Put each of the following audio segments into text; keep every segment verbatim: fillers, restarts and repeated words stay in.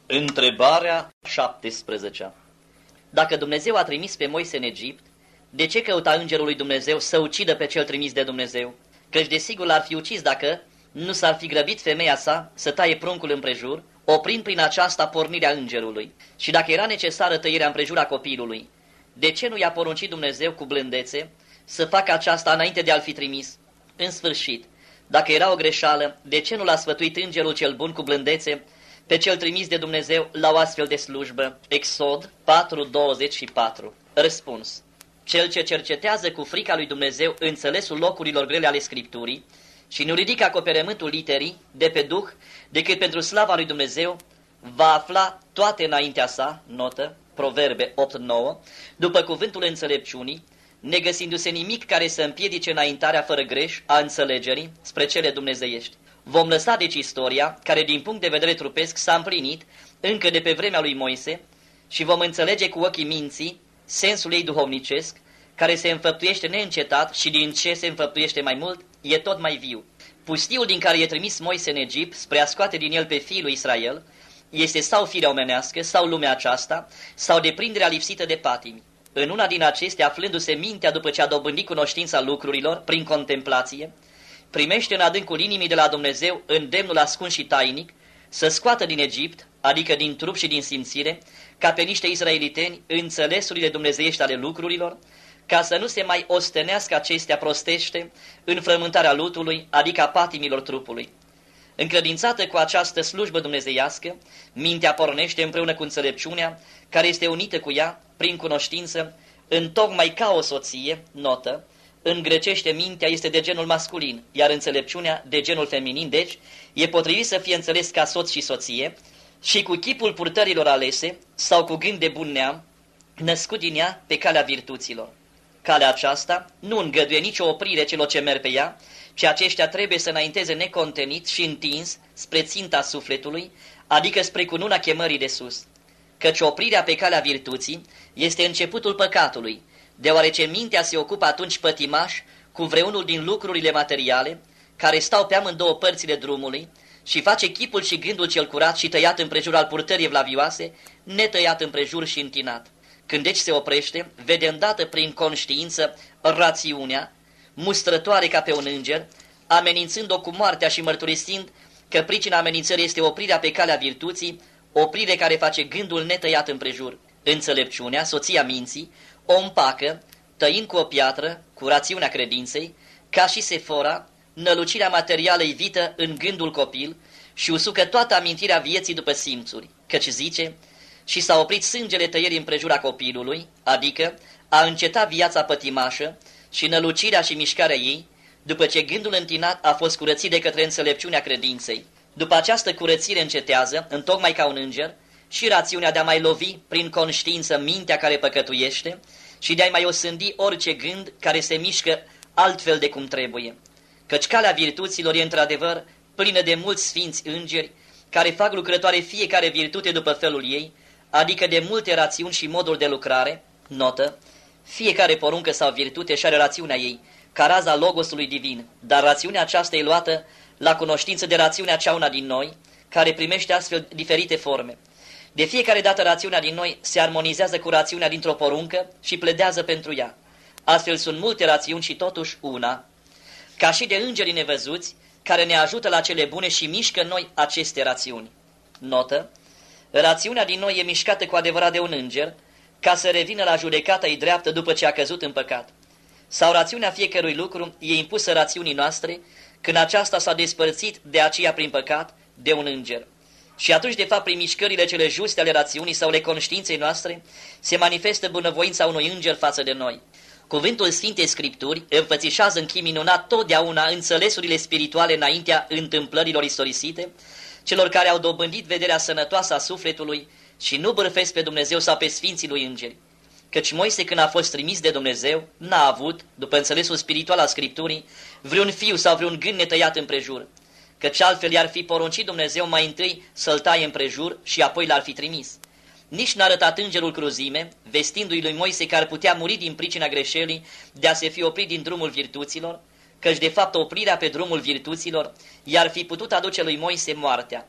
Întrebarea șaptesprezecea. Dacă Dumnezeu a trimis pe Moise în Egipt, de ce căuta îngerul lui Dumnezeu să ucidă pe cel trimis de Dumnezeu? Căci desigur l-ar fi ucis dacă nu s-ar fi grăbit femeia sa să taie pruncul împrejur, oprind prin aceasta pornirea îngerului. Și dacă era necesară tăierea împrejur a copilului, de ce nu i-a poruncit Dumnezeu cu blândețe să facă aceasta înainte de a-l fi trimis? În sfârșit, dacă era o greșeală, de ce nu l-a sfătuit îngerul cel bun cu blândețe pe cel trimis de Dumnezeu la o astfel de slujbă? Exod patru, douăzeci și patru. Răspuns. Cel ce cercetează cu frica lui Dumnezeu înțelesul locurilor grele ale Scripturii și nu ridică acoperământul literii de pe Duh decât pentru slava lui Dumnezeu, va afla toate înaintea sa, notă, Proverbe opt, nouă, după cuvântul înțelepciunii, negăsindu-se nimic care să împiedice înaintarea fără greș a înțelegerii spre cele dumnezeiești. Vom lăsa deci istoria, care din punct de vedere trupesc s-a împlinit încă de pe vremea lui Moise, și vom înțelege cu ochii minții sensul ei duhovnicesc, care se înfăptuiește neîncetat și din ce se înfăptuiește mai mult, e tot mai viu. Pustiul din care e trimis Moise în Egipt spre a scoate din el pe fiul lui Israel este sau firea omenească, sau lumea aceasta, sau deprinderea lipsită de patimi. În una din acestea, aflându-se mintea după ce a dobândit cunoștința lucrurilor prin contemplație, primește în adâncul inimii de la Dumnezeu îndemnul ascuns și tainic să scoată din Egipt, adică din trup și din simțire, ca pe niște izraeliteni, înțelesurile dumnezeiești ale lucrurilor, ca să nu se mai ostenească acestea prostește în frământarea lutului, adică a patimilor trupului. Încredințată cu această slujbă dumnezeiască, mintea pornește împreună cu înțelepciunea, care este unită cu ea, prin cunoștință, întocmai ca o soție, notă, în grecește mintea este de genul masculin, iar înțelepciunea de genul feminin, deci e potrivit să fie înțeles ca soț și soție, și cu chipul purtărilor alese, sau cu gând de bun neam, născut din ea pe calea virtuților. Calea aceasta nu îngăduie nicio oprire celor ce merg pe ea, ci aceștia trebuie să înainteze necontenit și întins spre ținta sufletului, adică spre cununa chemării de sus. Căci oprirea pe calea virtuții este începutul păcatului, deoarece mintea se ocupă atunci pătimaș cu vreunul din lucrurile materiale, care stau pe amândouă părțile drumului, și face chipul și gândul cel curat și tăiat împrejur al purtării evlavioase, netăiat împrejur și întinat. Când deci se oprește, vede îndată prin conștiință rațiunea, mustrătoare ca pe un înger, amenințând-o cu moartea și mărturisind că pricina amenințării este oprirea pe calea virtuții, oprire care face gândul netăiat împrejur. Înțelepciunea, soția minții, o împacă, tăind cu o piatră, cu rațiunea credinței, ca și Sefora, nălucirea materială ivită în gândul copil și usucă toată amintirea vieții după simțuri, căci zice, și s-a oprit sângele tăierii împrejura copilului, adică a încetat viața pătimașă și nălucirea și mișcarea ei, după ce gândul întinat a fost curățit de către înțelepciunea credinței. După această curățire încetează, întocmai ca un înger, și rațiunea de a mai lovi prin conștiință mintea care păcătuiește și de a mai osândi orice gând care se mișcă altfel de cum trebuie. Căci calea virtuților e într-adevăr plină de mulți sfinți îngeri care fac lucrătoare fiecare virtute după felul ei, adică de multe rațiuni și moduri de lucrare, notă, fiecare poruncă sau virtute și are rațiunea ei, ca raza logosului divin, dar rațiunea aceasta e luată la cunoștință de rațiunea cea una din noi, care primește astfel diferite forme. De fiecare dată rațiunea din noi se armonizează cu rațiunea dintr-o poruncă și pledează pentru ea. Astfel sunt multe rațiuni și totuși una, ca și de îngerii nevăzuți, care ne ajută la cele bune și mișcă în noi aceste rațiuni. Notă: rațiunea din noi e mișcată cu adevărat de un înger, ca să revină la judecata ei dreaptă după ce a căzut în păcat. Sau rațiunea fiecărui lucru e impusă rațiunii noastre, când aceasta s-a despărțit de aceea prin păcat de un înger. Și atunci, de fapt, prin mișcările cele juste ale rațiunii sau ale conștiinței noastre, se manifestă bunăvoința unui înger față de noi. Cuvântul Sfintei Scripturi înfățișează în chip minunat totdeauna înțelesurile spirituale înaintea întâmplărilor istorisite, celor care au dobândit vederea sănătoasă a sufletului și nu bârfesc pe Dumnezeu sau pe Sfinții lui Îngeri. Căci Moise, când a fost trimis de Dumnezeu, n-a avut, după înțelesul spiritual al Scripturii, vreun fiu sau vreun gând netăiat împrejur, căci altfel i-ar fi poruncit Dumnezeu mai întâi să-l taie împrejur și apoi l-ar fi trimis. Nici n-a arătat îngerul cruzime, vestindu-i lui Moise că ar putea muri din pricina greșelii de a se fi oprit din drumul virtuților, căci de fapt oprirea pe drumul virtuților i-ar fi putut aduce lui Moise moartea.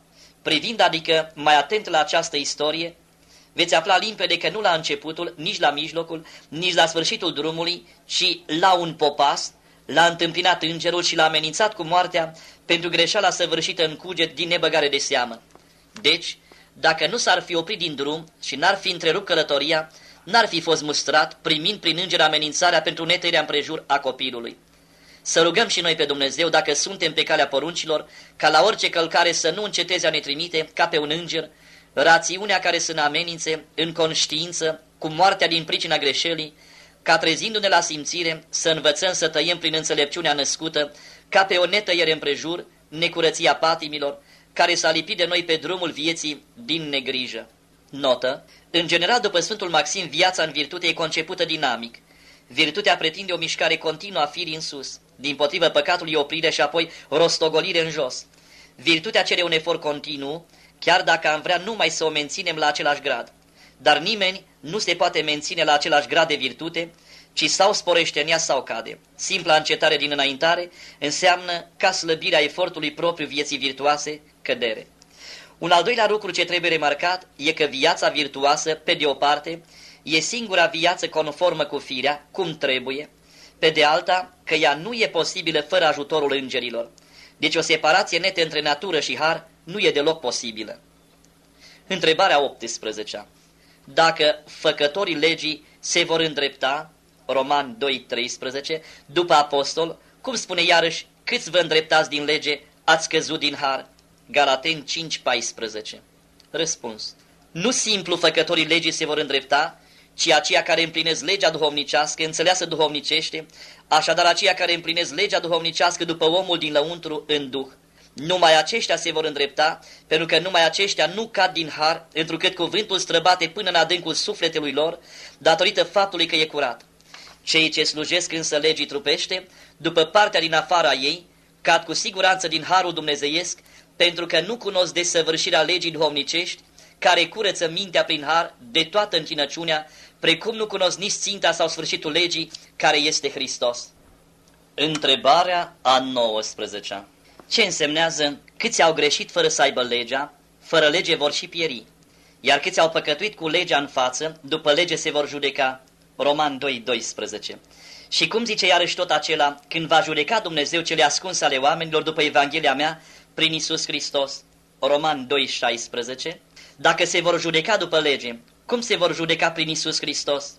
Privind adică mai atent la această istorie, veți afla limpede că nu la începutul, nici la mijlocul, nici la sfârșitul drumului, ci la un popas, l-a întâmpinat îngerul și l-a amenințat cu moartea pentru greșeala săvârșită în cuget din nebăgare de seamă. Deci, dacă nu s-ar fi oprit din drum și n-ar fi întrerupt călătoria, n-ar fi fost mustrat, primind prin înger amenințarea pentru netăierea împrejur a copilului. Să rugăm și noi pe Dumnezeu, dacă suntem pe calea poruncilor, ca la orice călcare să nu înceteze a ne trimite, ca pe un înger, rațiunea care să ne amenințe în conștiință cu moartea din pricina greșelii, ca trezindu-ne la simțire să învățăm să tăiem prin înțelepciunea născută, ca pe o netăiere împrejur, necurăția patimilor, care s-a lipit de noi pe drumul vieții din negrijă. Notă: în general, după Sfântul Maxim, viața în virtute e concepută dinamic. Virtutea pretinde o mișcare continuă a firii în sus, dimpotrivă păcatul e oprire și apoi rostogolire în jos. Virtutea cere un efort continuu, chiar dacă am vrea numai să o menținem la același grad. Dar nimeni nu se poate menține la același grad de virtute, ci sau sporește în ea sau cade. Simpla încetare din înaintare înseamnă, ca slăbirea efortului propriu vieții virtuoase, cădere. Un al doilea lucru ce trebuie remarcat e că viața virtuoasă, pe de o parte, e singura viață conformă cu firea, cum trebuie, pe de alta, că ea nu e posibilă fără ajutorul îngerilor. Deci o separație netă între natură și har nu e deloc posibilă. Întrebarea optsprezecea. Dacă făcătorii legii se vor îndrepta, Roman doi treisprezece, după apostol, cum spune iarăși, câți vă îndreptați din lege, ați căzut din har? Galateni cinci paisprezece. Răspuns. Nu simplu făcătorii legii se vor îndrepta, ci aceia care împlinesc legea duhovnicească, înțeleasă duhovnicește, așadar aceia care împlinesc legea duhovnicească după omul din lăuntru în duh. Numai aceștia se vor îndrepta, pentru că numai aceștia nu cad din har, întrucât cuvântul străbate până în adâncul sufletului lor, datorită faptului că e curat. Cei ce slujesc însă legii trupește, după partea din afara ei, cad cu siguranță din harul dumnezeiesc, pentru că nu cunosc desăvârșirea legii duhovnicești, care curăță mintea prin har de toată întinăciunea, precum nu cunosc nici ținta sau sfârșitul legii, care este Hristos. Întrebarea a nouăsprezecea. Ce însemnează câți au greșit fără să aibă legea, fără lege vor și pieri, iar câți au păcătuit cu legea în față, după lege se vor judeca? Roman doi doisprezece. Și cum zice iarăși tot acela, când va judeca Dumnezeu cele ascunse ale oamenilor după Evanghelia mea, prin Iisus Hristos? Roman doi șaisprezece. Dacă se vor judeca după lege, cum se vor judeca prin Iisus Hristos?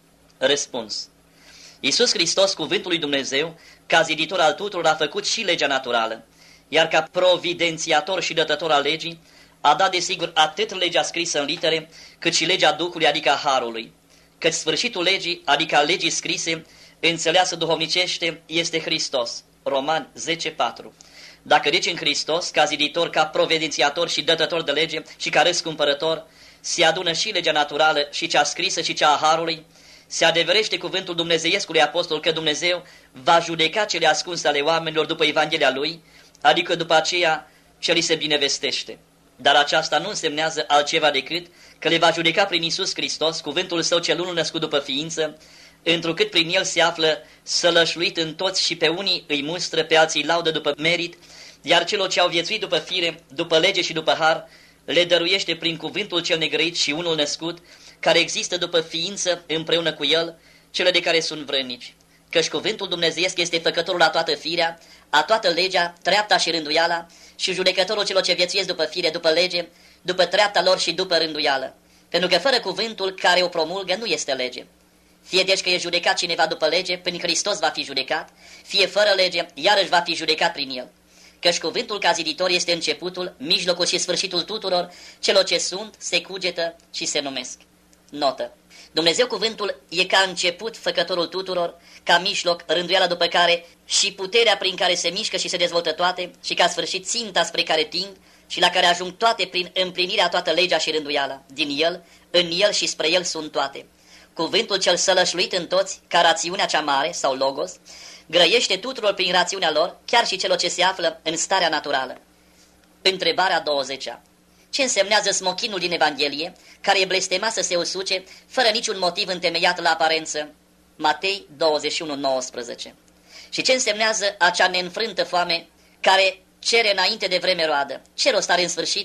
Răspuns. Iisus Hristos, cuvântul lui Dumnezeu, ca ziditor al tuturor, a făcut și legea naturală, iar ca providențiator și dătător al legii, a dat desigur atât legea scrisă în litere, cât și legea Duhului, adică a Harului. Căci sfârșitul legii, adică a legii scrise, înțeleasă duhovnicește, este Hristos. Roman zece patru. Dacă deci în Hristos, ca ziditor, ca providențiator și dătător de lege și ca răscumpărător, se adună și legea naturală și cea scrisă și cea a Harului, se adeverește cuvântul dumnezeiescului apostol că Dumnezeu va judeca cele ascunse ale oamenilor după Evanghelia Lui, adică după aceea ce li se binevestește. Dar aceasta nu însemnează altceva decât că le va judeca prin Iisus Hristos, cuvântul Său cel unul născut după ființă, întrucât prin El se află sălășluit în toți și pe unii îi mustră, pe alții îi laudă după merit, iar celor ce au viețuit după fire, după lege și după har, le dăruiește prin cuvântul cel negrăit și unul născut, care există după ființă împreună cu El, cele de care sunt vrednici. Căci cuvântul dumnezeiesc este făcătorul la toată firea, a toată legea, treapta și rânduiala, și judecătorul celor ce viețuiesc după fire, după lege, după treapta lor și după rânduială. Pentru că fără cuvântul care o promulgă nu este lege. Fie deci că e judecat cineva după lege, prin Hristos va fi judecat, fie fără lege, iarăși va fi judecat prin El. Căci cuvântul ca ziditor este începutul, mijlocul și sfârșitul tuturor celor ce sunt, se cugetă și se numesc. Notă. Dumnezeu cuvântul e ca început făcătorul tuturor, ca mijloc rânduiala după care și puterea prin care se mișcă și se dezvoltă toate și ca sfârșit ținta spre care tind și la care ajung toate prin împlinirea toată legea și rânduiala. Din El, în El și spre El sunt toate. Cuvântul cel sălășluit în toți, ca rațiunea cea mare sau logos, grăiește tuturor prin rațiunea lor, chiar și celor ce se află în starea naturală. Întrebarea douăzecea. Ce însemnează smochinul din Evanghelie, care e blestemat să se usuce, fără niciun motiv întemeiat la aparență? Matei douăzeci și unu nouăsprezece. Și ce însemnează acea neînfrântă foame, care cere înainte de vreme roadă? Ce rost are în sfârșit?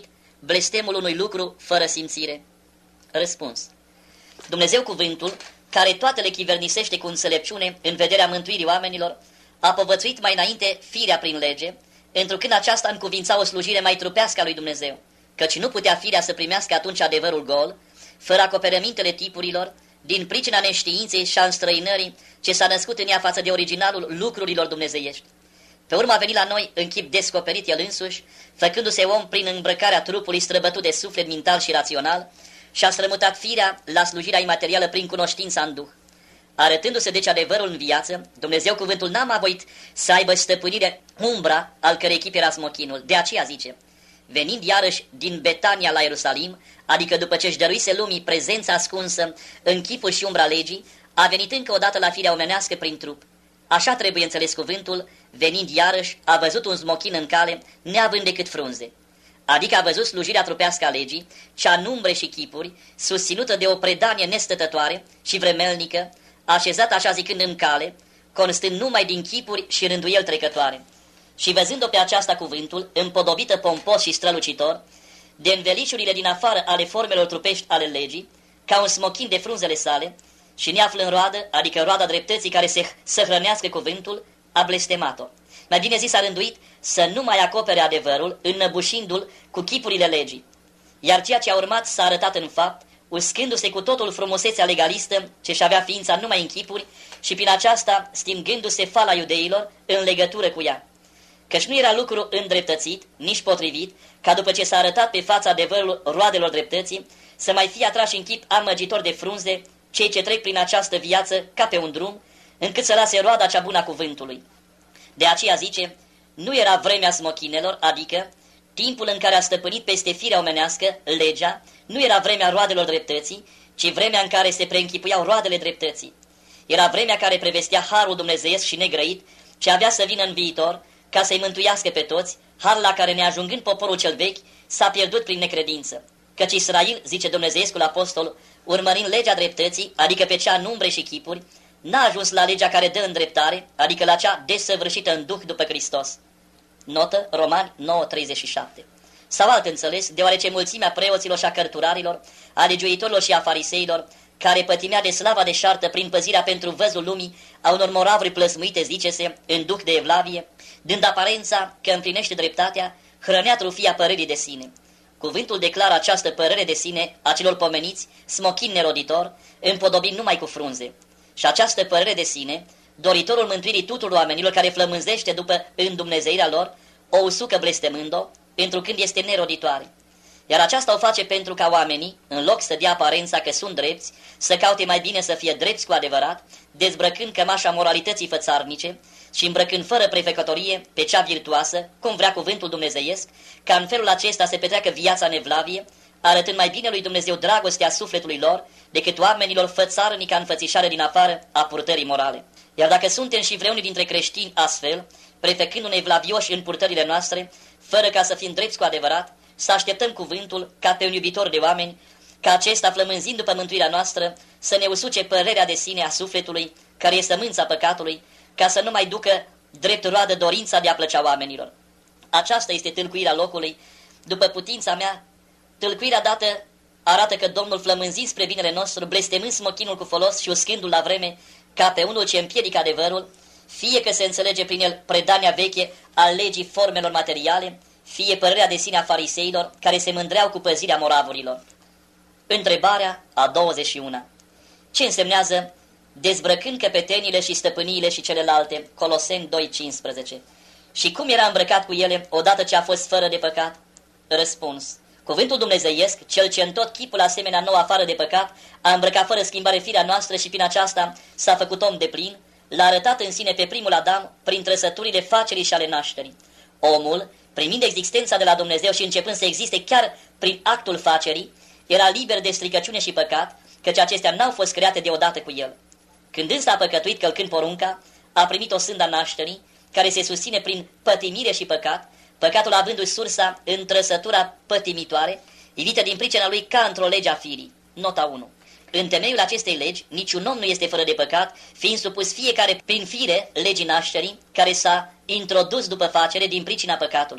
blestemul unui lucru fără simțire? Răspuns. Dumnezeu cuvântul, care toate le chivernisește cu înțelepciune în vederea mântuirii oamenilor, a povățuit mai înainte firea prin lege, întrucând aceasta încuvința o slujire mai trupească a lui Dumnezeu, căci nu putea firea să primească atunci adevărul gol, fără acoperămintele tipurilor, din pricina neștiinței și a înstrăinării ce s-a născut în ea față de originalul lucrurilor dumnezeiești. Pe urmă a venit la noi în chip descoperit el însuși, făcându-se om prin îmbrăcarea trupului străbătut de suflet mental și rațional, și a strămutat firea la slujirea imaterială prin cunoștința în Duh. Arătându-se deci adevărul în viață, Dumnezeu cuvântul n-a mai voit să aibă stăpânire umbra al cărei chip era smochinul. De aceea zice, venind iarăși din Betania la Ierusalim, adică după ce își dăruise lumii prezența ascunsă în chipul și umbra legii, a venit încă o dată la firea omenească prin trup. Așa trebuie înțeles cuvântul, venind iarăși, a văzut un smochin în cale, neavând decât frunze. Adică a văzut slujirea trupească a legii, cea în umbre și chipuri, susținută de o predanie nestătătoare și vremelnică, așezat așa zicând în cale, constând numai din chipuri și rânduieli trecătoare. Și văzând-o pe aceasta cuvântul, împodobită pompos și strălucitor, de învelișurile din afară ale formelor trupești ale legii, ca un smochin de frunzele sale, și neaflă în roadă, adică roada dreptății care se să hrănească cuvântul, a blestemat-o. Mai bine zis a rânduit să nu mai acopere adevărul, înnăbușindu-l cu chipurile legii. Iar ceea ce a urmat s-a arătat în fapt, uscându-se cu totul frumusețea legalistă ce-și avea ființa numai în chipuri și prin aceasta stingându-se fala iudeilor în legătură cu ea. Căci nu era lucru îndreptățit, nici potrivit, ca după ce s-a arătat pe fața adevărului roadelor dreptății, să mai fie atrași în chip amăgitor de frunze cei ce trec prin această viață ca pe un drum, încât să lase roada cea bună a cuvântului. De aceea zice, nu era vremea smochinelor, adică timpul în care a stăpânit peste firea omenească, legea, nu era vremea roadelor dreptății, ci vremea în care se preînchipuiau roadele dreptății. Era vremea care prevestea harul dumnezeiesc și negrăit, ce avea să vină în viitor, ca să-i mântuiască pe toți, har la care, neajungând poporul cel vechi, s-a pierdut prin necredință. Căci Israel, zice Dumnezeescul apostol, urmărind legea dreptății, adică pe cea în umbre și chipuri, n-a ajuns la legea care dă îndreptare, adică la cea desăvârșită în Duh după Hristos. Notă Romani nouă treizeci și șapte. Sau alt înțeles, deoarece mulțimea preoților și a cărturarilor, a legiuitorilor și a fariseilor, care pătimea de slava deșartă prin păzirea pentru văzul lumii a unor moravuri plăsmuite, zice-se, în duh de evlavie, dând aparența că împlinește dreptatea, hrănea trufia părerii de sine. Cuvântul declară această părere de sine a celor pomeniți, smochin neroditor, împodobind numai cu frunze. Și această părere de sine, doritorul mântuirii tuturor oamenilor care flămânzește după îndumnezeirea lor, o usucă blestemând-o, întrucând este neroditoare. Iar aceasta o face pentru ca oamenii, în loc să dea aparența că sunt drepți, să caute mai bine să fie drepți cu adevărat, dezbrăcând cămașa moralității fățarnice și îmbrăcând fără prefecătorie pe cea virtuoasă, cum vrea cuvântul dumnezeiesc, ca în felul acesta se petreacă viața în evlavie, arătând mai bine lui Dumnezeu dragostea sufletului lor decât oamenilor fățarnici ca înfățișare din afară a purtării morale. Iar dacă suntem și vreunii dintre creștini astfel, prefecându-ne evlavioși în purtările noastre, fără ca să fim drepți cu adevărat, să așteptăm cuvântul ca pe un iubitor de oameni, ca acesta, flămânzind după mântuirea noastră, să ne usuce părerea de sine a sufletului, care este sămânța păcatului, ca să nu mai ducă drept roadă dorința de a plăcea oamenilor. Aceasta este tâlcuirea locului. După putința mea, tâlcuirea dată arată că Domnul, flămânzind spre binele nostru, blestemând smochinul cu folos și uscându-l la vreme, ca pe unul ce împiedică adevărul, fie că se înțelege prin el predania veche a legii formelor materiale, fie părerea de sine a fariseilor, care se mândreau cu păzirea moravurilor. Întrebarea a douăzeci și una. Ce însemnează dezbrăcând căpetenile și stăpâniile și celelalte? Coloseni doi cincisprezece. Și cum era îmbrăcat cu ele odată ce a fost fără de păcat? Răspuns. Cuvântul dumnezeiesc, cel ce în tot chipul asemenea nou afară de păcat, a îmbrăcat fără schimbare firea noastră și prin aceasta s-a făcut om de plin, l-a arătat în sine pe primul Adam prin trăsăturile facerii și ale nașterii. Omul, primind existența de la Dumnezeu și începând să existe chiar prin actul facerii, era liber de stricăciune și păcat, căci acestea n-au fost create deodată cu el. Când însă a păcătuit călcând porunca, a primit o sânda nașterii, care se susține prin pătimire și păcat, păcatul avându-și sursa în trăsătura pătimitoare, ivită din pricina lui ca într-o lege a firii. Nota unu. În temeiul acestei legi, niciun om nu este fără de păcat, fiind supus fiecare prin fire legii nașterii, care s-a introdus după facere din pricina păcatului.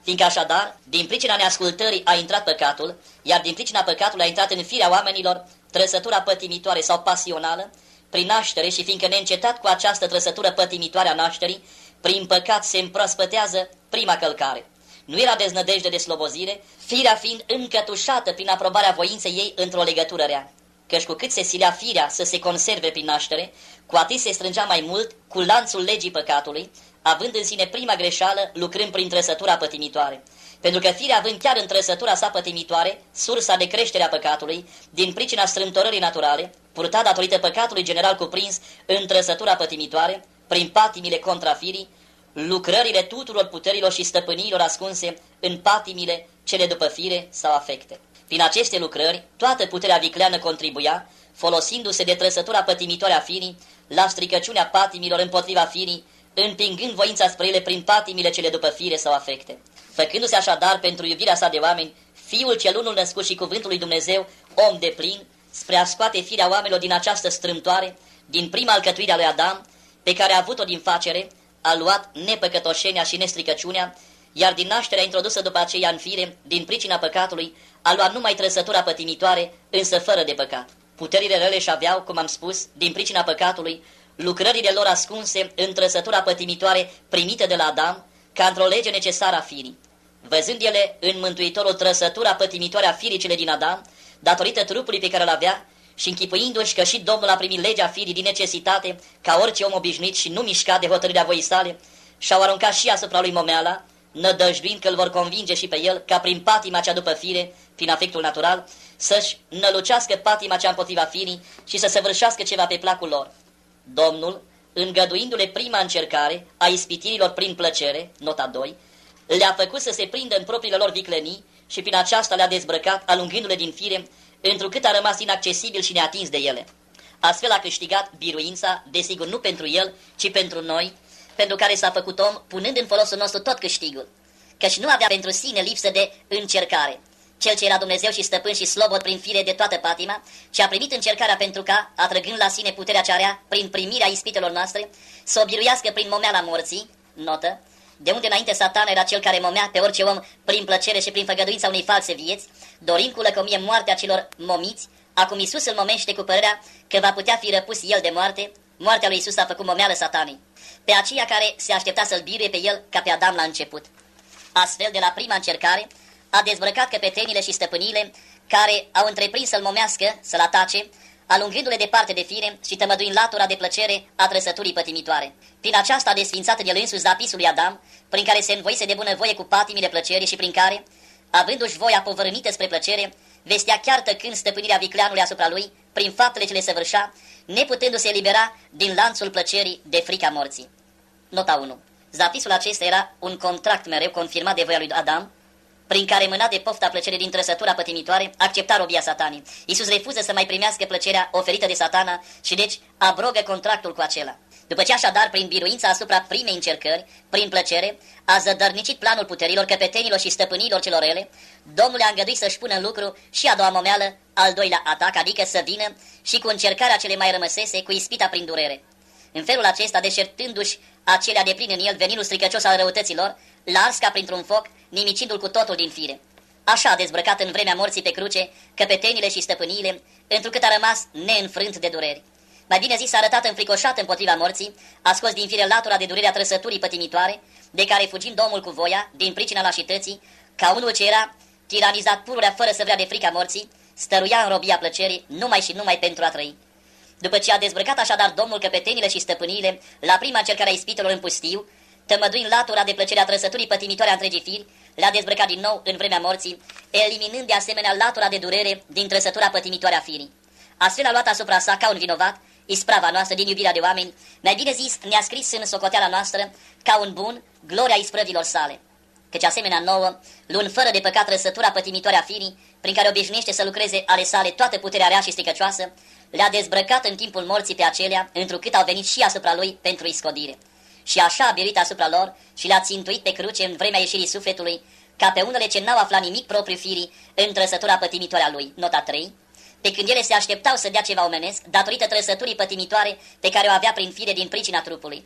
Fiindcă așadar, din pricina neascultării a intrat păcatul, iar din pricina păcatului a intrat în firea oamenilor trăsătura pătimitoare sau pasională, prin naștere, și fiindcă neîncetat cu această trăsătură pătimitoare a nașterii, prin păcat se împrospătează prima călcare. Nu era deznădejde de slobozire, firea fiind încătușată prin aprobarea voinței ei într-o legătură rea. Căci cu cât se silea firea să se conserve prin naștere, cu atât se strângea mai mult cu lanțul legii păcatului, având în sine prima greșeală, lucrând prin trăsătura pătimitoare. Pentru că firea, având chiar în trăsătura sa pătimitoare sursa de creștere a păcatului, din pricina strâmtorării naturale, purta datorită păcatului general cuprins în trăsătura pătimitoare, prin patimile contra firii, lucrările tuturor puterilor și stăpâniilor ascunse în patimile cele după fire sau afecte. Prin aceste lucrări, toată puterea vicleană contribuia, folosindu-se de trăsătura pătimitoare a firii, la stricăciunea patimilor împotriva firii, împingând voința spre ele prin patimile cele după fire sau afecte. Făcându-se așadar pentru iubirea sa de oameni, Fiul cel unul născut și cuvântul lui Dumnezeu, om de plin, spre a scoate firea oamenilor din această strâmtoare, din prima alcătuire a lui Adam, pe care a avut-o din facere, a luat nepăcătoșenia și nestricăciunea, iar din nașterea introdusă după aceea în fire, din pricina păcatului, a luat numai trăsătura pătimitoare, însă fără de păcat. Puterile rele și aveau, cum am spus, din pricina păcatului, lucrările lor ascunse în trăsătura pătimitoare primită de la Adam, ca într-o lege necesară a firii. Văzând ele în Mântuitorul trăsătura pătimitoare a firii cele din Adam, datorită trupului pe care îl avea, și închipuindu-și că și Domnul a primit legea firii din necesitate, ca orice om obișnuit și nu mișcat de hotărârea voii sale, și-au aruncat și asupra lui momeala, nădăjduind că îl vor convinge și pe el, ca prin patima cea după fire, prin afectul natural, să-și nălucească patima cea împotriva firii și să săvârșească ceva pe placul lor. Domnul, îngăduindu-le prima încercare a ispitirilor prin plăcere, nota doi, le-a făcut să se prindă în propriile lor viclenii și prin aceasta le-a dezbrăcat, alungându-le din fire, întrucât a rămas inaccesibil și neatins de ele. Astfel a câștigat biruința, desigur nu pentru el, ci pentru noi, pentru care s-a făcut om, punând în folosul nostru tot câștigul. Căci nu avea pentru sine lipsă de încercare. Cel ce era Dumnezeu și stăpân și slobod prin fire de toată patima, și a primit încercarea pentru ca, atrăgând la sine puterea cea rea, prin primirea ispitelor noastre, să o biruiască prin momeala morții, notă, de unde înainte Satan era cel care momea pe orice om prin plăcere și prin făgăduința unei false vieți, dorind cu lăcomie moartea celor momiți, acum Iisus îl momește cu părerea că va putea fi răpus el de moarte. Moartea lui Iisus a făcut momeală Satanei, pe aceea care se aștepta să-l biruie pe el ca pe Adam la început. Astfel, de la prima încercare, a dezbrăcat căpetenile și stăpânile care au întreprins să-l momească, să-l atace, alungându-le departe de fire și tămăduind latura de plăcere a trăsăturii pătimitoare. Prin aceasta a desfințat în el însuși zapisul lui Adam, prin care se învoise de bunăvoie cu patimile plăcerii și prin care, avându-și voia povărânită spre plăcere, vestea chiar tăcând stăpânirea vicleanului asupra lui, prin faptele ce le săvârșea, neputându-se elibera din lanțul plăcerii de frica morții. Nota unu. Zapisul acesta era un contract mereu confirmat de voia lui Adam, prin care, mânat de pofta plăcerii din trăsătura pătimitoare, accepta robia Satanii. Iisus refuză să mai primească plăcerea oferită de Satana și deci abrogă contractul cu acela. După ce așadar, prin biruința asupra primei încercări, prin plăcere, a zădărnicit planul puterilor, căpetenilor și stăpânilor celor rele, Domnul a îngăduit să-și pună în lucru și a doua momeală, al doilea atac, adică să vină și cu încercarea cele mai rămăsese, cu ispita prin durere. În felul acesta, deșertându-și acelea de plin în el, veninul stricăcios al răutăților, l-a ars ca printr-un foc, nimicindu-l cu totul din fire. Așa a dezbrăcat în vremea morții pe cruce căpetenile și stăpâniile, întrucât a rămas neînfrânt de dureri. Mai bine zis, a arătat înfricoșat împotriva morții, a scos din fire latura de durere a trăsăturii pătimitoare, de care, fugind omul cu voia, din pricina lașității, ca unul ce era tiranizat pururea fără să vrea de frica morții, stăruia în robia plăcerii numai și numai pentru a trăi. După ce a dezbrăcat așadar Domnul căpetenile și stăpâniile, la prima încercare a ispitelor în pustiu, tămăduind latura de plăcere a trăsăturii pătimitoare a întregii firi, le-a dezbrăcat din nou în vremea morții, eliminând de asemenea latura de durere din trăsătura pătimitoare a firii. Astfel a luat asupra sa, ca un vinovat, isprava noastră din iubirea de oameni, mai bine zis, ne-a scris în socoteala noastră, ca un bun, gloria isprăvilor sale. Căci asemenea nouă, luând fără de păcat trăsătura pătimitoare a firii, prin care obișnuiește să lucreze ale sale toată puterea rea și stricăcioasă, le-a dezbrăcat în timpul morții pe acelea, întrucât au venit și asupra lui pentru iscodire. Și așa a biruit asupra lor și le-a țintuit pe cruce în vremea ieșirii sufletului, ca pe unele ce n-au aflat nimic propriu firii în trăsătura pătimitoare a lui, nota trei, pe când ele se așteptau să dea ceva omenesc, datorită trăsăturii pătimitoare pe care o avea prin fire din pricina trupului.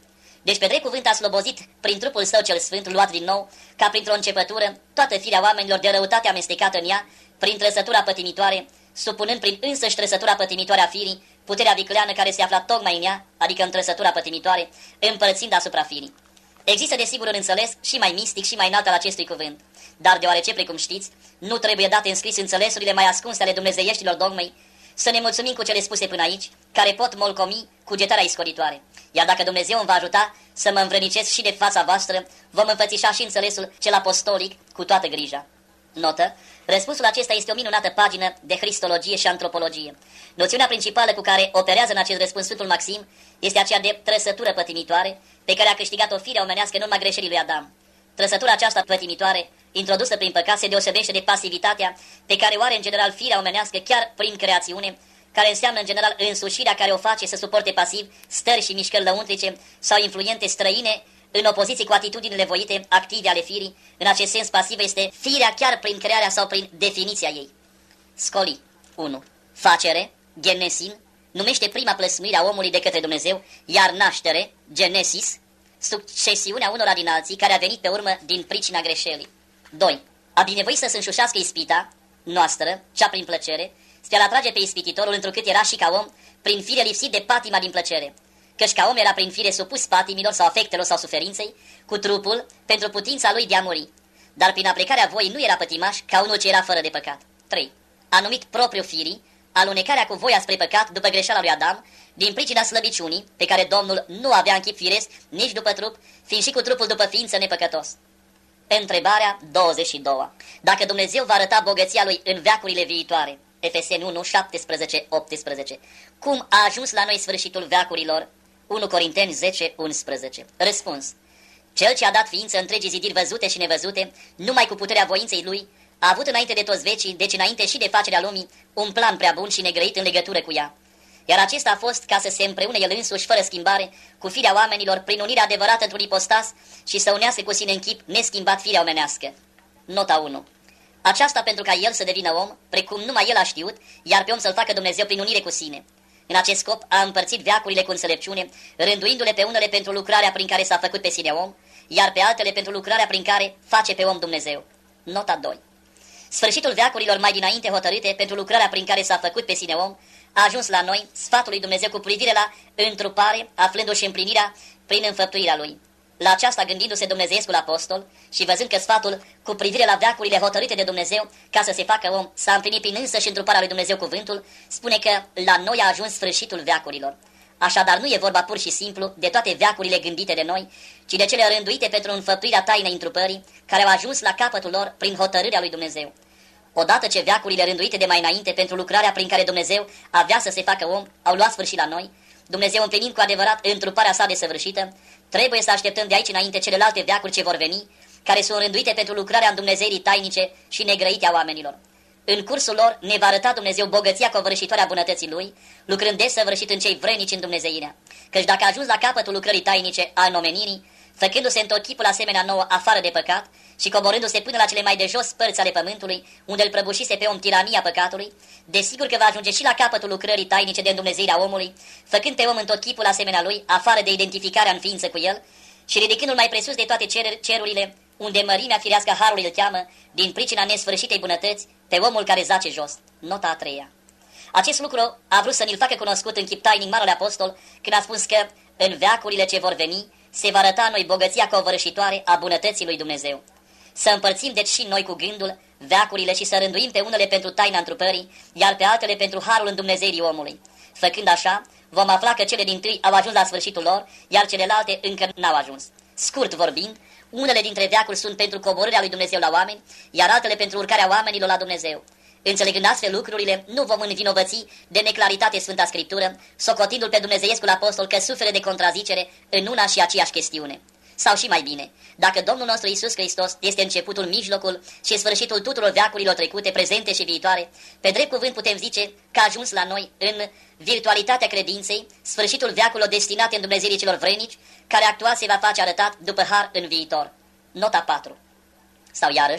Deci pe drept cuvânt a slobozit prin trupul său cel sfânt, luat din nou, ca printr-o începătură, toată firea oamenilor de răutate amestecată în ea, prin trăsătura pătimitoare, supunând prin însăși trăsătura pătimitoare a firii, puterea vicleană care se afla tocmai în ea, adică în trăsătura pătimitoare, împărțind asupra firii. Există desigur un înțeles și mai mistic și mai înalt al acestui cuvânt, dar deoarece, precum știți, nu trebuie date înscris înțelesurile mai ascunse ale dumnezeieștilor dogmei, să ne mulțumim cu cele spuse până aici, care pot molcomi cugetarea iscoritoare. Iar dacă Dumnezeu îmi va ajuta să mă învrănicesc și de fața voastră, vom înfățișa și înțelesul cel apostolic cu toată grija. Notă: răspunsul acesta este o minunată pagină de cristologie și antropologie. Noțiunea principală cu care operează în acest răspuns Sfântul Maxim este aceea de trăsătură pătimitoare, pe care a câștigat-o firea omenească în urma greșelii lui Adam. Trăsătura aceasta pătimitoare, introdusă prin păcat, se deosebește de pasivitatea pe care o are în general firea omenească chiar prin creațiune, care înseamnă în general însușirea care o face să suporte pasiv stări și mișcări lăuntrice sau influente străine, în opoziție cu atitudinile voite active ale firii. În acest sens, pasivă este firea chiar prin crearea sau prin definiția ei. Scoli unu. Facere, genesin, numește prima plăsmuire a omului de către Dumnezeu, iar naștere, genesis, succesiunea unora din alții care a venit pe urmă din pricina greșelii. doi. A binevoi să se înșușească ispita noastră, cea prin plăcere, spre a atrage pe ispititorul, întrucât era și ca om, prin fire lipsit de patima din plăcere. Căci ca om era prin fire supus patimilor sau afectelor sau suferinței, cu trupul, pentru putința lui de a muri. Dar prin aplicarea voii nu era pătimaș ca unul ce era fără de păcat. trei. A numit propriu firii, alunecarea cu voia spre păcat după greșeala lui Adam, din pricina slăbiciunii, pe care Domnul nu avea în chip firesc, nici după trup, fiind și cu trupul după ființă nepăcătos. Întrebarea douăzeci și doi. Dacă Dumnezeu va arăta bogăția lui în veacurile viitoare, Efeseni unu, șaptesprezece, optsprezece, cum a ajuns la noi sfârșitul veacurilor? unu Corinteni zece, unsprezece. Răspuns: cel ce a dat ființă întregii zidiri văzute și nevăzute, numai cu puterea voinței lui, a avut înainte de toți vecii, deci înainte și de facerea lumii, un plan prea bun și negrăit în legătură cu ea. Iar acesta a fost ca să se împreune el însuși, fără schimbare, cu firea oamenilor, prin unirea adevărată într-un ipostas și să unească cu sine în chip neschimbat firea omenească. Nota unu. Aceasta pentru ca el să devină om, precum numai el a știut, iar pe om să-l facă Dumnezeu prin unire cu sine. În acest scop a împărțit veacurile cu înțelepciune, rânduindu-le pe unele pentru lucrarea prin care s-a făcut pe sine om, iar pe altele pentru lucrarea prin care face pe om Dumnezeu. Nota doi. Sfârșitul veacurilor mai dinainte hotărâte pentru lucrarea prin care s-a făcut pe sine om, a ajuns la noi sfatul lui Dumnezeu cu privire la întrupare, aflându-și împlinirea prin înfăptuirea lui. La aceasta gândindu-se dumnezeiescul apostol și văzând că sfatul cu privire la veacurile hotărâte de Dumnezeu ca să se facă om s-a împlinit prin însăși întruparea lui Dumnezeu cuvântul, spune că la noi a ajuns sfârșitul veacurilor. Așadar nu e vorba pur și simplu de toate veacurile gândite de noi, ci de cele rânduite pentru înfăptuirea tainei întrupării, care au ajuns la capătul lor prin hotărârea lui Dumnezeu. Odată ce veacurile rânduite de mai înainte pentru lucrarea prin care Dumnezeu avea să se facă om au luat sfârșit la noi, Dumnezeu împlinind cu adevărat întruparea sa desăvârșită, trebuie să așteptăm de aici înainte celelalte veacuri ce vor veni, care sunt rânduite pentru lucrarea îndumnezeirii tainice și negrăite a oamenilor. În cursul lor ne va arăta Dumnezeu bogăția covârșitoare a bunătății Lui, lucrând desăvârșit în cei vrenici în Dumnezeirea. Căci dacă a ajuns la capătul lucrării tainice a nomenirii, făcându-se în tot chipul asemenea nouă afară de păcat și coborându-se până la cele mai de jos părți ale pământului, unde îl prăbușise pe om tirania păcatului, desigur că va ajunge și la capătul lucrării tainice de îndumnezeirea omului, făcând pe om în tot chipul asemenea lui, afară de identificarea în ființă cu el, și ridicându-l mai presus de toate cer cerurile, unde mărimea firească harului îl cheamă, din pricina nesfârșitei bunătăți, pe omul care zace jos. Nota a treia. Acest lucru a vrut să ne-l facă cunoscut în chip tainic Marele Apostol, când a spus că, în veacurile ce vor veni, se va arăta noi bogăția covârșitoare a bunătății lui Dumnezeu. Să împărțim deci și noi cu gândul veacurile și să rânduim pe unele pentru taina întrupării, iar pe altele pentru harul îndumnezeirii omului. Făcând așa, vom afla că cele dintâi au ajuns la sfârșitul lor, iar celelalte încă n-au ajuns. Scurt vorbind, unele dintre veacuri sunt pentru coborârea lui Dumnezeu la oameni, iar altele pentru urcarea oamenilor la Dumnezeu. Înțelegând astfel lucrurile, nu vom învinovăți de neclaritate Sfânta Scriptură, socotindu-l pe dumnezeiescul apostol că suferă de contrazicere în una și aceeași chestiune. Sau și mai bine, dacă Domnul nostru Iisus Hristos este începutul, mijlocul și sfârșitul tuturor veacurilor trecute, prezente și viitoare, pe drept cuvânt putem zice că a ajuns la noi în virtualitatea credinței, sfârșitul veacurilor destinate în Dumnezeirii celor vrenici, care actual se va face arătat după har în viitor. Nota patru. Sau iarăși,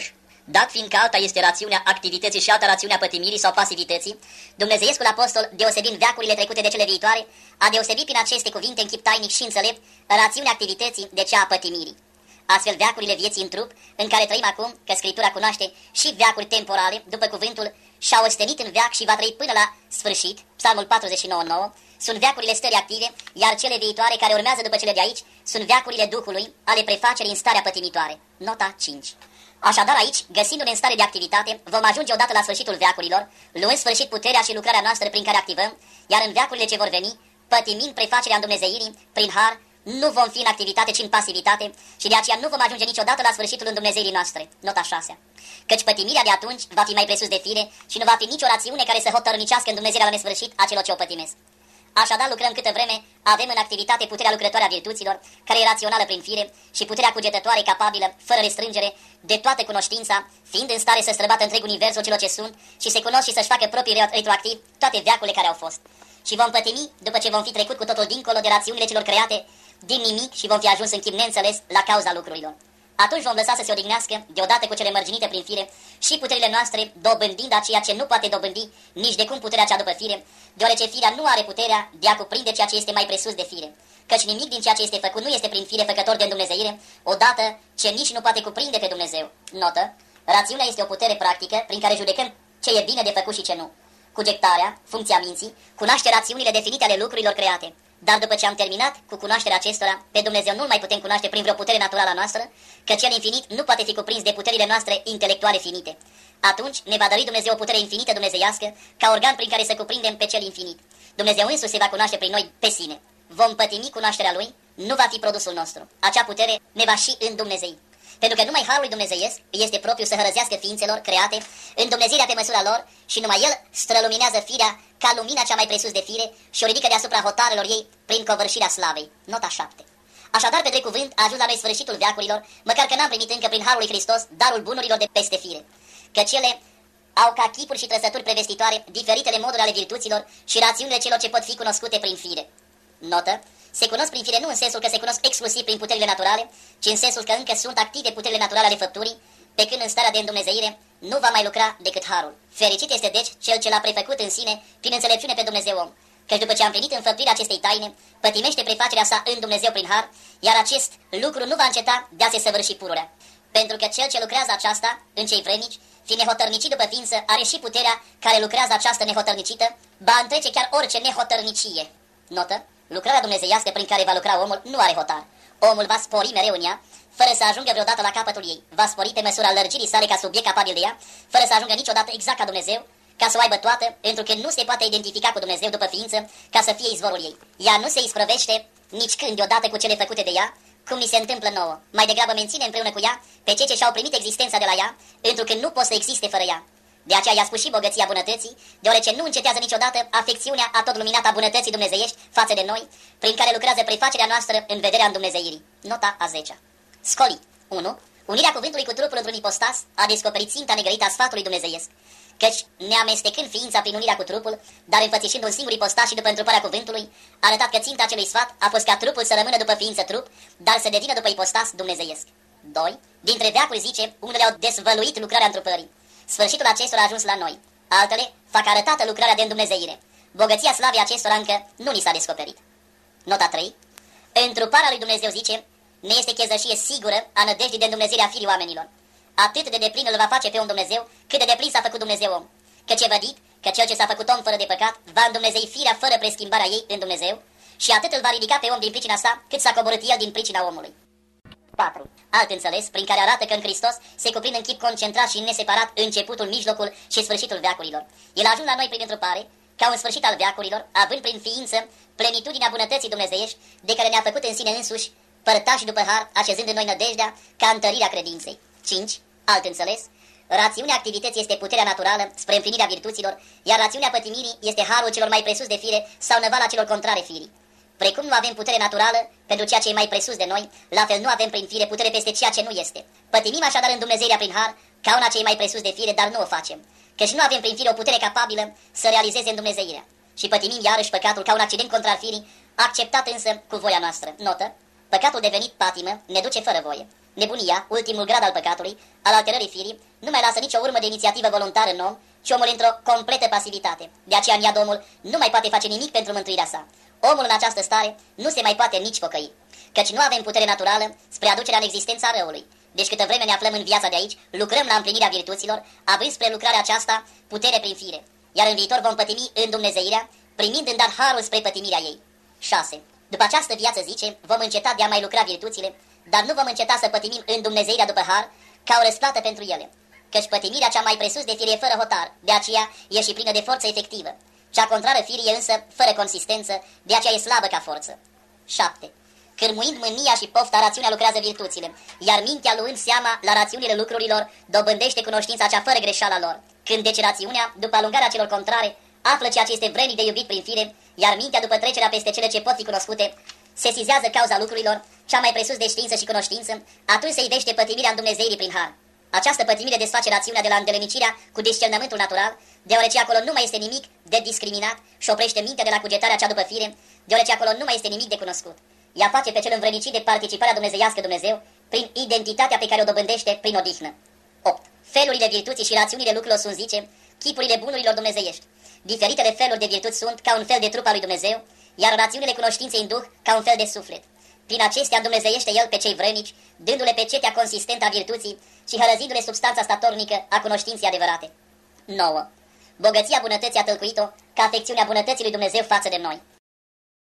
Dat fiindcă alta este rațiunea activității și alta rațiunea pătimirii sau pasivității, Dumnezeiescul apostol, deosebind veacurile trecute de cele viitoare, a deosebit prin aceste cuvinte în chip tainic și înțelept rațiunea activității de cea a pătimirii. Astfel, veacurile vieții în trup, în care trăim acum, că Scriptura cunoaște și veacuri temporale, după cuvântul, și-au ostenit în veac și va trăi până la sfârșit, Psalmul patruzeci și nouă nouă, sunt veacurile stării active, iar cele viitoare, care urmează după cele de aici, sunt veacurile Duhului, ale prefacerii în starea pătimitoare. Nota cinci. Așadar aici, găsindu-ne în stare de activitate, vom ajunge odată la sfârșitul veacurilor, luând sfârșit puterea și lucrarea noastră prin care activăm, iar în veacurile ce vor veni, pătimind prefacerea îndumnezeirii, prin har, nu vom fi în activitate, ci în pasivitate și de aceea nu vom ajunge niciodată la sfârșitul îndumnezeirii noastre. Nota șase. Căci pătimirea de atunci va fi mai presus de fire și nu va fi nicio rațiune care să hotărnicească îndumnezeirea la nesfârșit a celor ce o pătimesc. Așadar lucrăm câtă vreme avem în activitate puterea lucrătoare a virtuților, care e rațională prin fire, și puterea cugetătoare capabilă, fără restrângere, de toată cunoștința, fiind în stare să străbată întreg universul celor ce sunt și se cunosc și să-și facă proprii retroactiv toate veacurile care au fost. Și vom pătimi după ce vom fi trecut cu totul dincolo de rațiunile celor create, din nimic, și vom fi ajuns în chip neînțeles la cauza lucrurilor. Atunci vom lăsa să se odihnească, deodată cu cele mărginite prin fire, și puterile noastre, dobândind aceea ce nu poate dobândi nici de cum puterea cea după fire, deoarece firea nu are puterea de a cuprinde ceea ce este mai presus de fire. Căci nimic din ceea ce este făcut nu este prin fire făcător de îndumnezeire, odată ce nici nu poate cuprinde pe Dumnezeu. Notă: rațiunea este o putere practică prin care judecăm ce e bine de făcut și ce nu. Cugetarea, funcția minții, cunoaște rațiunile definite ale lucrurilor create. Dar după ce am terminat cu cunoașterea acestora, pe Dumnezeu nu-L mai putem cunoaște prin vreo putere naturală a noastră, că cel infinit nu poate fi cuprins de puterile noastre intelectuale finite. Atunci ne va dări Dumnezeu o putere infinită dumnezeiască, ca organ prin care să cuprindem pe cel infinit. Dumnezeu însuși se va cunoaște prin noi pe sine. Vom pătimi cunoașterea Lui, nu va fi produsul nostru. Acea putere ne va și îndumnezei. Pentru că numai harul lui dumnezeiesc este propriu să hărăzească ființelor create în Dumnezeirea pe măsura lor și numai El străluminează firea ca lumina cea mai presus de fire și o ridică deasupra hotarelor ei prin covârșirea slavei. Nota șapte. Așadar, pe drept cuvânt, a ajuns la noi sfârșitul veacurilor, măcar că n-am primit încă prin harul lui Hristos darul bunurilor de peste fire. Căci ele au ca chipuri și trăsături prevestitoare diferitele moduri ale virtuților și rațiunile celor ce pot fi cunoscute prin fire. Notă: se cunosc prin fire nu în sensul că se cunosc exclusiv prin puterile naturale, ci în sensul că încă sunt active puterile naturale ale făpturii, pe când în starea de îndumnezeire nu va mai lucra decât harul. Fericit este deci cel ce l-a prefăcut în sine prin înțelepciune pe Dumnezeu om, căci după ce am venit înfăptuirea acestei taine, pătimește prefacerea sa în Dumnezeu prin har, iar acest lucru nu va înceta de a se săvârși pururea. Pentru că cel ce lucrează aceasta în cei vrenici, fiind nehotărnicit după ființă, are și puterea care lucrează această nehotărnicită, ba întrece chiar orice nehotărnicie. Notă: lucrarea dumnezeiască prin care va lucra omul nu are hotar. Omul va spori mereu în ea, fără să ajungă vreodată la capătul ei. Va spori pe măsura lărgirii sale ca subiect capabil de ea, fără să ajungă niciodată exact ca Dumnezeu, ca să o aibă toată, pentru că nu se poate identifica cu Dumnezeu după ființă, ca să fie izvorul ei. Ea nu se isprăvește nici când deodată cu cele făcute de ea, cum ni se întâmplă nouă. Mai degrabă menține împreună cu ea pe cei ce și-au primit existența de la ea, pentru că nu pot să existe fără ea. De aceea i-a spus și bogăția bunătății, deoarece nu încetează niciodată afecțiunea a tot luminată a bunătății dumnezeiești față de noi, prin care lucrează prefacerea noastră în vederea îndumnezeirii. Nota a zecea. Scoli. unu. Unirea cuvântului cu trupul într-un ipostas a descoperit ținta negărită a sfatului dumnezeiesc, căci neamestecând ființa prin unirea cu trupul, dar înfățișând un singur ipostas și după întruparea cuvântului, a arătat că ținta acelui sfat a fost ca trupul să rămână după ființă trup, dar să devină după ipostas dumnezeiesc. doi. Dintre veacuri, zice, unele au dezvăluit lucrarea întrupării. Sfârșitul acestora a ajuns la noi. Altele fac arătată lucrarea de îndumnezeire. Bogăția slavei acestora încă nu ni s-a descoperit. Nota trei. Întruparea lui Dumnezeu, zice, ne este chezășie sigură a nădejdii de îndumnezeire a firii oamenilor. Atât de deplin îl va face pe om Dumnezeu, cât de deplin s-a făcut Dumnezeu om. Căci e vădit că cel ce s-a făcut om fără de păcat va îndumnezei firea fără preschimbarea ei în Dumnezeu și atât îl va ridica pe om din pricina sa, cât s-a coborât el din pricina omului. patru. Alt înțeles, prin care arată că în Hristos se cuprind în chip concentrat și neseparat începutul, mijlocul și sfârșitul veacurilor. El a ajuns la noi prin întrupare, ca un sfârșit al veacurilor, având prin ființă plenitudinea bunătății dumnezeiești, de care ne-a făcut în sine însuși părtași după har, așezând în noi nădejdea ca întărirea credinței. cinci. Alt înțeles, rațiunea activității este puterea naturală spre împlinirea virtuților, iar rațiunea pătimirii este harul celor mai presus de fire sau năvala celor contrare firii. Precum nu avem putere naturală pentru ceea ce e mai presus de noi, la fel nu avem prin fire putere peste ceea ce nu este. Pătimim așadar îndumnezeirea prin har, ca una ce e mai presus de fire, dar nu o facem. Căci nu avem prin fire o putere capabilă să realizeze îndumnezeirea. Și pătimim iarăși păcatul ca un accident contrar firii, acceptat însă cu voia noastră. Notă: păcatul devenit patimă ne duce fără voie. Nebunia, ultimul grad al păcatului, al alterării firii, nu mai lasă nicio urmă de inițiativă voluntară în om, ci omul într-o completă pasivitate. De aceea în iad omul nu mai poate face nimic pentru mântuirea sa. Omul în această stare nu se mai poate nici pocăi, căci nu avem putere naturală spre aducerea în existența răului. Deci câtă vreme ne aflăm în viața de aici, lucrăm la împlinirea virtuților, având spre lucrarea aceasta putere prin fire, iar în viitor vom pătimi în Dumnezeirea, primind în dar harul spre pătimirea ei. șase. După această viață, zice, vom înceta de a mai lucra virtuțile, dar nu vom înceta să pătimim în Dumnezeirea după har, ca o răsplată pentru ele. Căci pătimirea cea mai presus de fire e fără hotar, de aceea e și plină de forță efectivă. Cea contrară firii e însă fără consistență, de aceea e slabă ca forță. șapte. Cârmuind mânia și pofta, rațiunea lucrează virtuțile, iar mintea, luând seama la rațiunile lucrurilor, dobândește cunoștința cea fără greșeala lor. Când deci rațiunea, după alungarea celor contrare, află ceea ce este vrednic de iubit prin fire, iar mintea, după trecerea peste cele ce pot fi cunoscute, sesizează cauza lucrurilor, cea mai presus de știință și cunoștință, atunci se ivește pătimirea în Dumnezeirii prin har. Această pătimire desface rațiunea de la îndelenicirea cu discernământul natural, deoarece acolo nu mai este nimic de discriminat și oprește mintea de la cugetarea cea după fire, deoarece acolo nu mai este nimic de cunoscut. Ea face pe cel învrednicit de participarea dumnezeiască Dumnezeu prin identitatea pe care o dobândește prin odihnă. opt. Felurile virtuții și rațiunile lucrurilor sunt, zice, chipurile bunurilor dumnezeiești. Diferitele feluri de virtuți sunt ca un fel de trup al lui Dumnezeu, iar rațiunile cunoștinței în duh ca un fel de suflet. Prin acestea îndumnezeiește El pe cei vrănici, dându-le pe cetea consistentă a virtuții și hărăzindu-le substanța statornică a cunoștinței adevărate. nouă. Bogăția bunătății a tălcuit-o ca afecțiunea bunătății lui Dumnezeu față de noi.